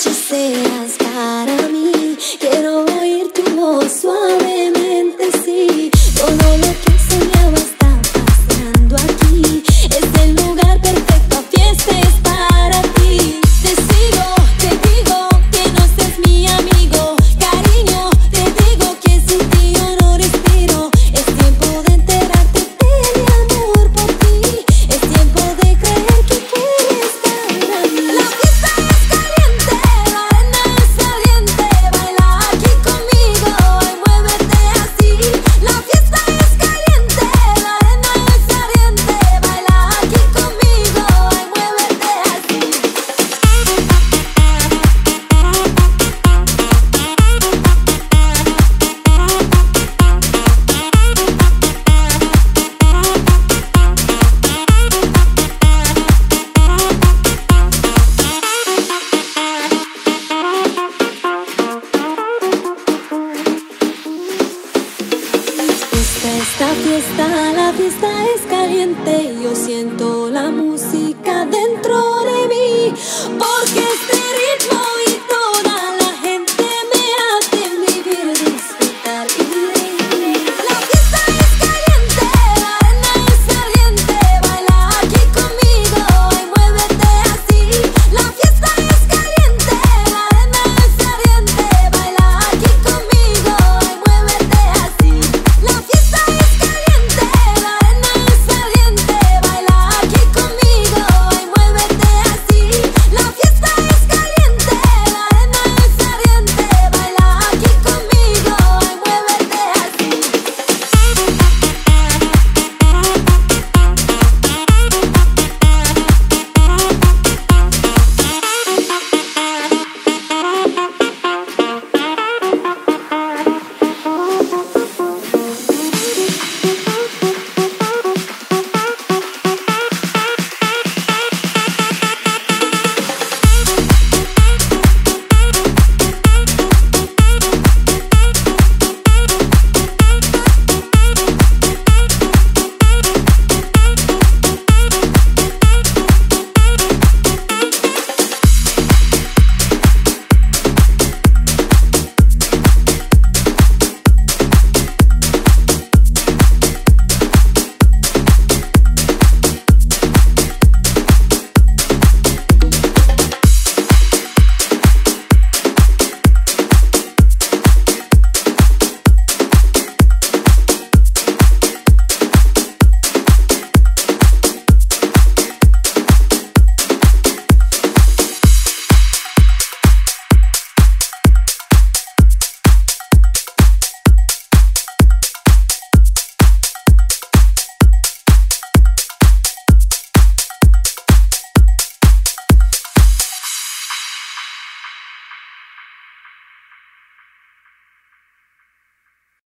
noche seas para mí. Quiero oír tu voz suavemente, sí. Todo lo que soñaba está pasando aquí. Es el lugar perfecto, fiesta es para ti. Te sigo, te digo que no seas mi amigo. Cariño, te digo que sin ti yo no respiro. Es tiempo de enterarte de mi amor por ti. Es tiempo de creer que quieres para mí. La fiesta es caliente, la arena es ardiente. Baila aquí conmigo y muévete así. La fiesta es caliente, la arena es ardiente. Baila aquí conmigo y muévete así. Esta fiesta, la fiesta es caliente. Yo siento la música dentro.